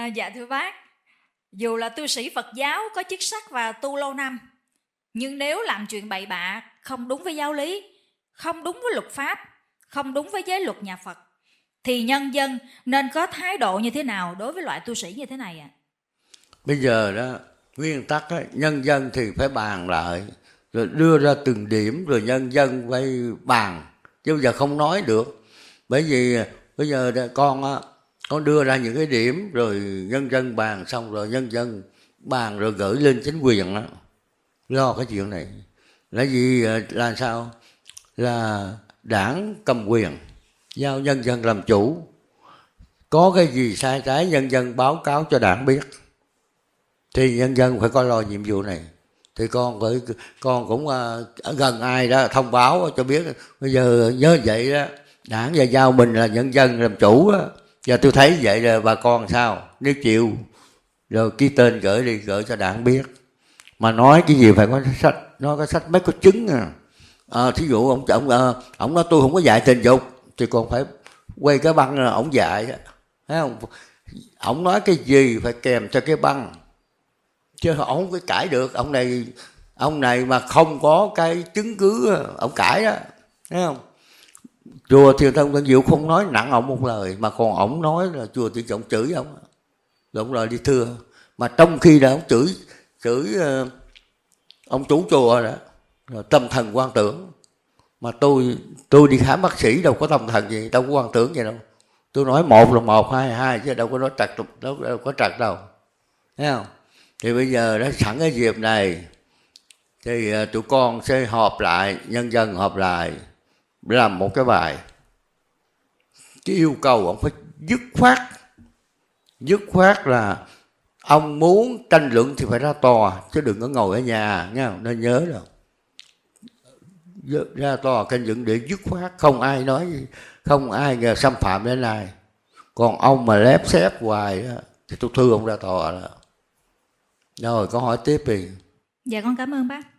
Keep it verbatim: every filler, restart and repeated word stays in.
À, dạ thưa bác, dù là tu sĩ Phật giáo có chức sắc và tu lâu năm, nhưng nếu làm chuyện bậy bạ, không đúng với giáo lý, không đúng với luật pháp, không đúng với giới luật nhà Phật, thì nhân dân nên có thái độ như thế nào đối với loại tu sĩ như thế này ạ? À? Bây giờ đó, nguyên tắc đó, nhân dân thì phải bàn lại, rồi đưa ra từng điểm, rồi nhân dân phải bàn, chứ bây giờ không nói được. Bởi vì bây giờ con á, con đưa ra những cái điểm, rồi nhân dân bàn xong rồi nhân dân bàn rồi gửi lên chính quyền đó, lo cái chuyện này. Là vì là sao? Là đảng cầm quyền, giao nhân dân làm chủ. Có cái gì sai trái nhân dân báo cáo cho đảng biết, thì nhân dân phải có lo nhiệm vụ này. Thì con phải con cũng ở gần ai đó thông báo cho biết. Bây giờ nhớ vậy đó, đảng và giao mình là nhân dân làm chủ á. Giờ tôi thấy vậy là bà con sao, nếu chịu rồi ký tên gửi đi, gửi cho đảng biết. Mà nói cái gì phải có sách, nói có sách mới có chứng à. À, thí dụ ông ông ông nói tôi không có dạy tình dục, thì còn phải quay cái băng là ông dạy, thấy không? Ông nói cái gì phải kèm cho cái băng, chứ ông không có cãi được. Ông này ông này mà không có cái chứng cứ ông cãi đó, thấy không? Chùa Thiền Tông Tân Diệu không nói nặng ông một lời, mà còn ông nói là chùa Thiền Tông chửi ông, ông lời đi thưa. Mà trong khi đó ông chửi chửi ông chủ chùa đó, tâm thần quan tưởng. Mà tôi tôi đi khám bác sĩ đâu có tâm thần gì, đâu có quan tưởng gì đâu. Tôi nói một là một, hai là hai, chứ đâu có nói trật, đâu, đâu có trật đâu, thấy không? Thì bây giờ đó, sẵn cái dịp này thì tụi con sẽ họp lại, nhân dân họp lại, làm một cái bài. Cái yêu cầu ông phải dứt khoát, dứt khoát là ông muốn tranh luận thì phải ra tòa, chứ đừng có ngồi ở nhà nha, nên nhớ rồi. Ra tòa tranh luận để dứt khoát, không ai nói gì, không ai xâm phạm đến ai. Còn ông mà lép xép hoài đó, thì tôi thư ông ra tòa đó. Rồi, có hỏi tiếp đi. Dạ con cảm ơn bác.